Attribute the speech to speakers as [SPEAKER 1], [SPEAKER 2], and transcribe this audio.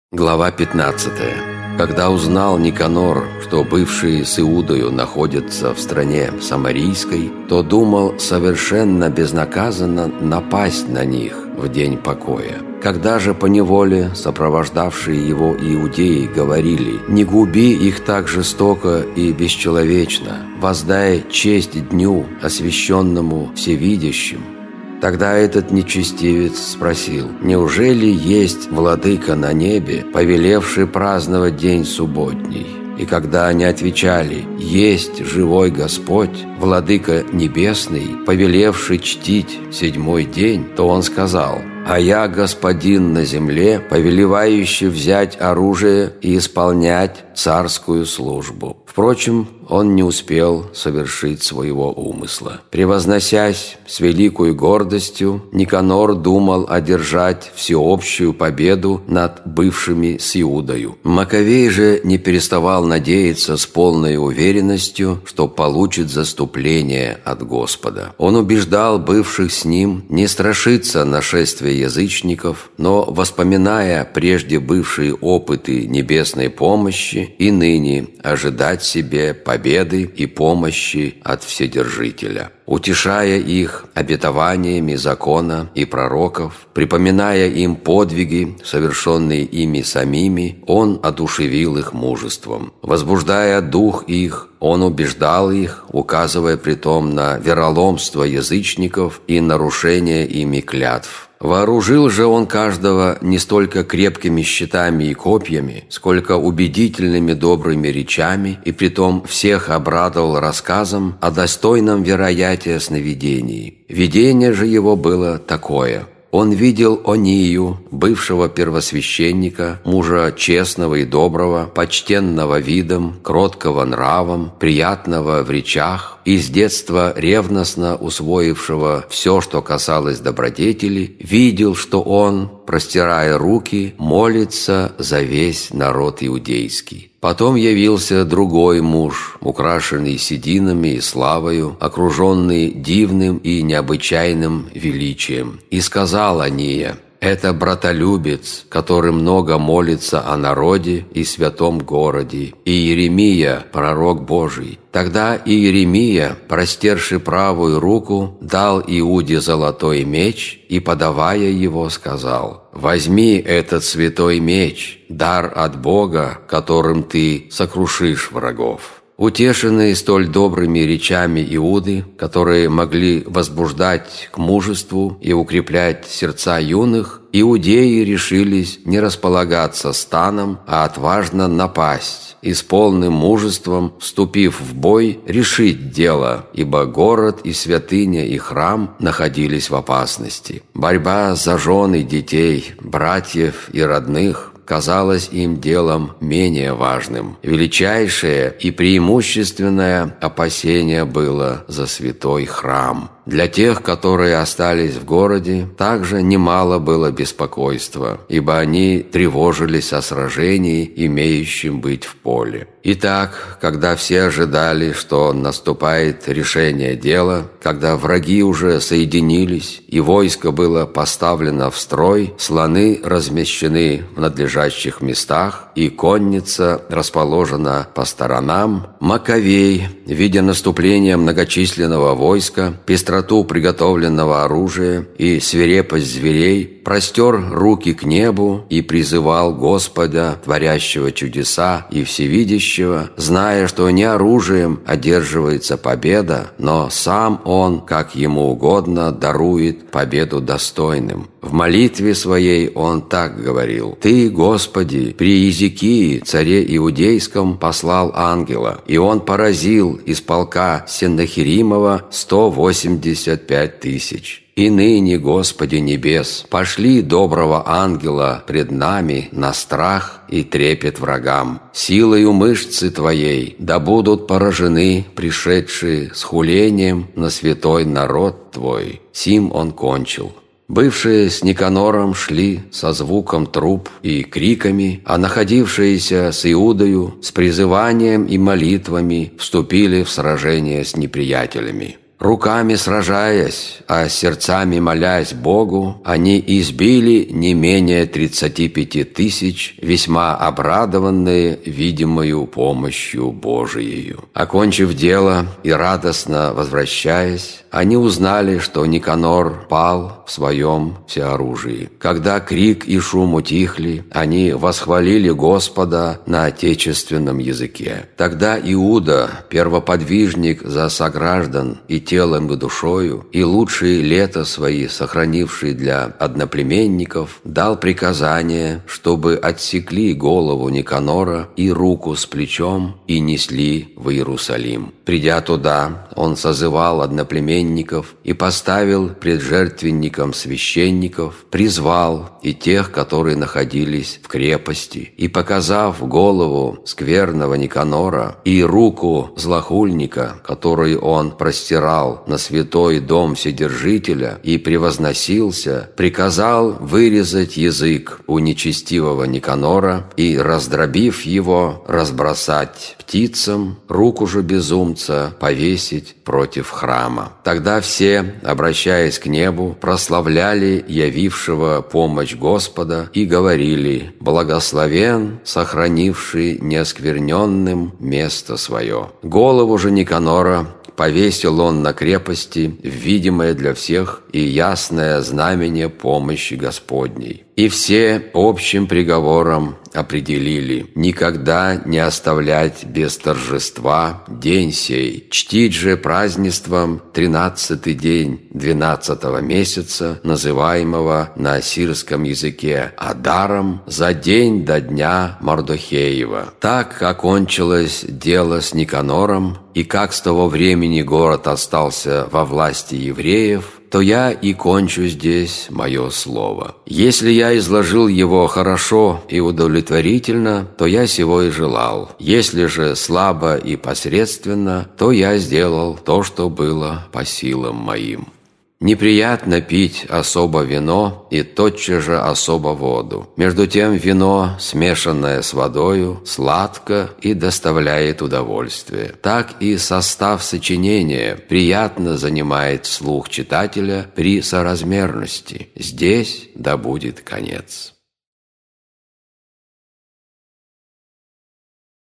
[SPEAKER 1] Глава 15. Когда узнал Никанор, что бывшие с Иудою находятся в стране Самарийской, то думал совершенно безнаказанно напасть на них в день покоя. Когда же поневоле сопровождавшие его иудеи говорили: «Не губи их так жестоко и бесчеловечно, воздай честь дню, освященному всевидящим», тогда этот нечестивец спросил: «Неужели есть владыка на небе, повелевший праздновать день субботний?» И когда они отвечали: «Есть живой Господь, владыка небесный, повелевший чтить седьмой день», то он сказал: «А я господин на земле, повелевающий взять оружие и исполнять царскую службу». Впрочем, он не успел совершить своего умысла. Превозносясь с великой гордостью, Никанор думал одержать всеобщую победу над бывшими с Иудою. Маковей же не переставал надеяться с полной уверенностью, что получит заступление от Господа. Он убеждал бывших с ним не страшиться нашествия язычников, но, воспоминая прежде бывшие опыты небесной помощи, и ныне ожидать себе победы и помощи от Вседержителя. Утешая их обетованиями закона и пророков, припоминая им подвиги, совершенные ими самими, он одушевил их мужеством. Возбуждая дух их, он убеждал их, указывая притом на вероломство язычников и нарушение ими клятв. Вооружил же он каждого не столько крепкими щитами и копьями, сколько убедительными добрыми речами, и притом всех обрадовал рассказом о достойном вероятии сновидений. Видение же его было такое: он видел Онию, бывшего первосвященника, мужа честного и доброго, почтенного видом, кроткого нравом, приятного в речах, и с детства ревностно усвоившего все, что касалось добродетели, видел, что он, простирая руки, молится за весь народ иудейский. Потом явился другой муж, украшенный сединами и славою, окруженный дивным и необычайным величием. И сказал Ония: «Это братолюбец, который много молится о народе и святом городе, и Иеремия, пророк Божий». Тогда Иеремия, простерши правую руку, дал Иуде золотой меч и, подавая его, сказал: «Возьми этот святой меч, дар от Бога, которым ты сокрушишь врагов». Утешенные столь добрыми речами Иуды, которые могли возбуждать к мужеству и укреплять сердца юных, иудеи решились не располагаться станом, а отважно напасть и с полным мужеством, вступив в бой, решить дело, ибо город и святыня и храм находились в опасности. Борьба за жен и детей, братьев и родных казалось им делом менее важным. Величайшее и преимущественное опасение было за святой храм. Для тех, которые остались в городе, также немало было беспокойства, ибо они тревожились о сражении, имеющем быть в поле. Итак, когда все ожидали, что наступает решение дела, когда враги уже соединились и войско было поставлено в строй, слоны размещены в надлежащих местах и конница расположена по сторонам, Маковей, видя наступление многочисленного войска, пестроту приготовленного оружия и свирепость зверей, простер руки к небу и призывал Господа, творящего чудеса и всевидящего, зная, что не оружием одерживается победа, но сам Он, как Ему угодно, дарует победу достойным. В молитве своей он так говорил: «Ты, Господи, при Иезекии, царе Иудейском, послал ангела, и он поразил из полка Сеннахеримова 185 тысяч. И ныне, Господи небес, пошли доброго ангела пред нами на страх и трепет врагам. Силою мышцы Твоей да будут поражены пришедшие с хулением на святой народ Твой». Сим он кончил. Бывшие с Никанором шли со звуком труб и криками, а находившиеся с Иудою с призыванием и молитвами вступили в сражение с неприятелями. Руками сражаясь, а сердцами молясь Богу, они избили не менее 35 тысяч, весьма обрадованные видимою помощью Божиею. Окончив дело и радостно возвращаясь, они узнали, что Никанор пал в своем всеоружии. Когда крик и шум утихли, они восхвалили Господа на отечественном языке. Тогда Иуда, первоподвижник за сограждан и телом и душою, и лучшие лета свои, сохранивший для одноплеменников, дал приказание, чтобы отсекли голову Никанора и руку с плечом и несли в Иерусалим. Придя туда, он созывал одноплеменников и поставил пред жертвенником священников, призвал и тех, которые находились в крепости, и, показав голову скверного Никанора и руку злохульника, которую он простирал на святой дом Вседержителя и превозносился, приказал вырезать язык у нечестивого Никанора и, раздробив его, разбросать птицам, руку же безумца повесить против храма. Тогда все, обращаясь к небу, прославляли явившего помощь Господа и говорили: «Благословен, сохранивший неоскверненным место свое». Голову же Никанора повесил он на крепости, видимое для всех и ясное знамение помощи Господней. И все общим приговором определили: никогда не оставлять без торжества день сей, чтить же празднеством 13-й день 12-го месяца, называемого на ассирском языке Адаром, за день до дня Мардохеева. Так окончилось дело с Никанором, и как с того времени город остался во власти евреев, то я и кончу здесь мое слово. Если я изложил его хорошо и удовлетворительно, то я сего и желал. Если же слабо и посредственно, то я сделал то, что было по силам моим. Неприятно пить особо вино и тотчас же особо воду. Между тем вино, смешанное с водою, сладко и доставляет удовольствие. Так и состав сочинения приятно занимает слух читателя при соразмерности. Здесь да будет конец.